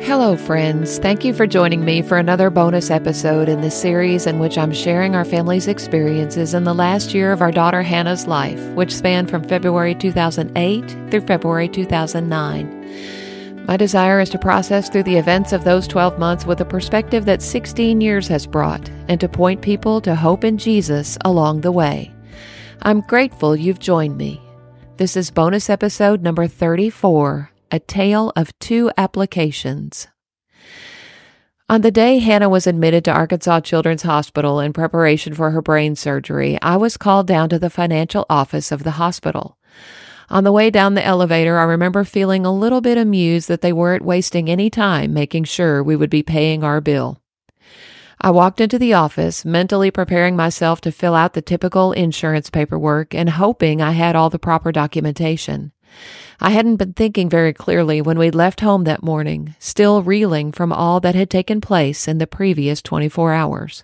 Hello, friends. Thank you for joining me for another bonus episode in this series in which I'm sharing our family's experiences in the last year of our daughter Hannah's life, which spanned from February 2008 through February 2009. My desire is to process through the events of those 12 months with a perspective that 16 years has brought, and to point people to hope in Jesus along the way. I'm grateful you've joined me. This is bonus episode number 34, A Tale of Two Applications. On the day Hannah was admitted to Arkansas Children's Hospital in preparation for her brain surgery, I was called down to the financial office of the hospital. On the way down the elevator, I remember feeling a little bit amused that they weren't wasting any time making sure we would be paying our bill. I walked into the office, mentally preparing myself to fill out the typical insurance paperwork and hoping I had all the proper documentation. I hadn't been thinking very clearly when we left home that morning, still reeling from all that had taken place in the previous 24 hours.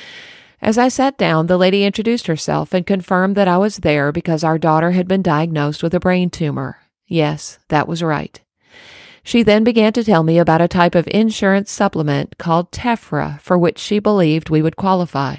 As I sat down, the lady introduced herself and confirmed that I was there because our daughter had been diagnosed with a brain tumor. Yes, that was right. She then began to tell me about a type of insurance supplement called Tefra, for which she believed we would qualify.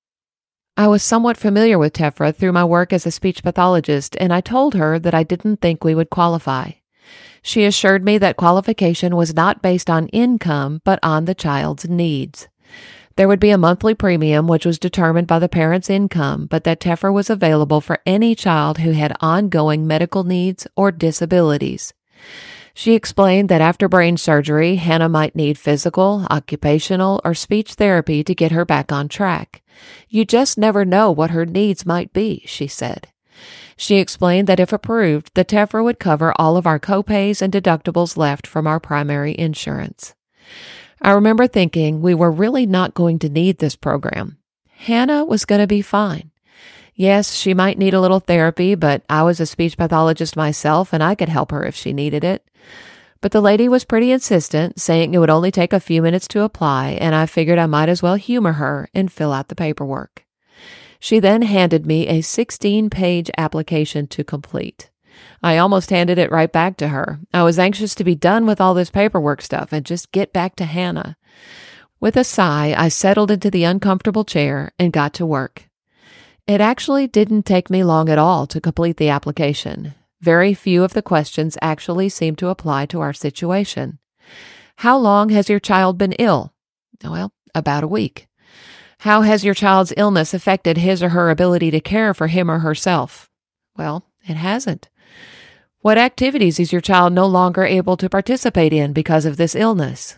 I was somewhat familiar with Tefra through my work as a speech pathologist, and I told her that I didn't think we would qualify. She assured me that qualification was not based on income, but on the child's needs. There would be a monthly premium which was determined by the parent's income, but that Tefra was available for any child who had ongoing medical needs or disabilities. She explained that after brain surgery, Hannah might need physical, occupational, or speech therapy to get her back on track. You just never know what her needs might be, she said. She explained that if approved, the Tefra would cover all of our copays and deductibles left from our primary insurance. I remember thinking we were really not going to need this program. Hannah was going to be fine. Yes, she might need a little therapy, but I was a speech pathologist myself and I could help her if she needed it. But the lady was pretty insistent, saying it would only take a few minutes to apply, and I figured I might as well humor her and fill out the paperwork. She then handed me a 16-page application to complete. I almost handed it right back to her. I was anxious to be done with all this paperwork stuff and just get back to Hannah. With a sigh, I settled into the uncomfortable chair and got to work. It actually didn't take me long at all to complete the application. Very few of the questions actually seem to apply to our situation. How long has your child been ill? Well, about a week. How has your child's illness affected his or her ability to care for him or herself? Well, it hasn't. What activities is your child no longer able to participate in because of this illness?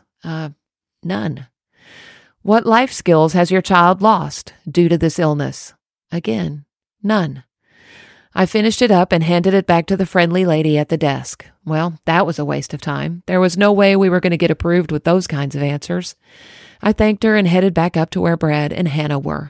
None. What life skills has your child lost due to this illness? Again, none. I finished it up and handed it back to the friendly lady at the desk. Well, that was a waste of time. There was no way we were going to get approved with those kinds of answers. I thanked her and headed back up to where Brad and Hannah were.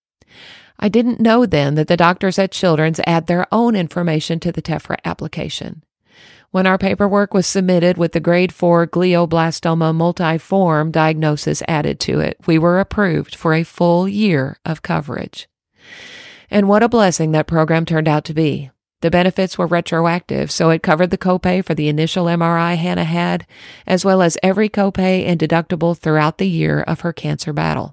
I didn't know then that the doctors at Children's add their own information to the Tefra application. When our paperwork was submitted with the grade 4 glioblastoma multiforme diagnosis added to it, we were approved for a full year of coverage. And what a blessing that program turned out to be. The benefits were retroactive, so it covered the copay for the initial MRI Hannah had, as well as every copay and deductible throughout the year of her cancer battle.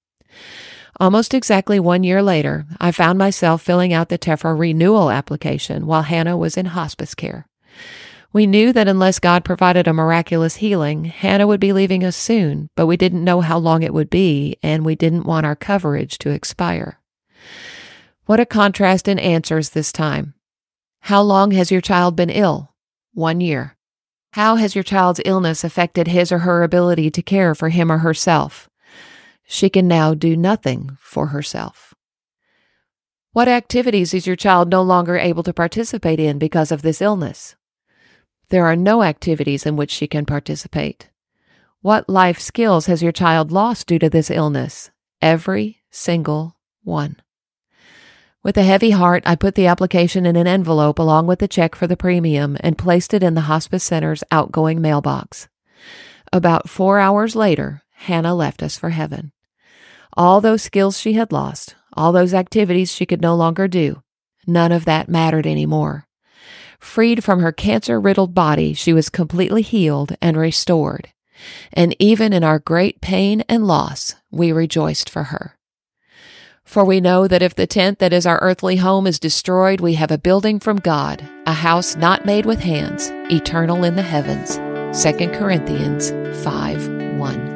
Almost exactly 1 year later, I found myself filling out the Tefra renewal application while Hannah was in hospice care. We knew that unless God provided a miraculous healing, Hannah would be leaving us soon, but we didn't know how long it would be, and we didn't want our coverage to expire. What a contrast in answers this time. How long has your child been ill? 1 year. How has your child's illness affected his or her ability to care for him or herself? She can now do nothing for herself. What activities is your child no longer able to participate in because of this illness? There are no activities in which she can participate. What life skills has your child lost due to this illness? Every single one. With a heavy heart, I put the application in an envelope along with the check for the premium and placed it in the hospice center's outgoing mailbox. About 4 hours later, Hannah left us for heaven. All those skills she had lost, all those activities she could no longer do, none of that mattered anymore. Freed from her cancer-riddled body, she was completely healed and restored. And even in our great pain and loss, we rejoiced for her. For we know that if the tent that is our earthly home is destroyed, we have a building from God, a house not made with hands, eternal in the heavens. 2 Corinthians 5:1.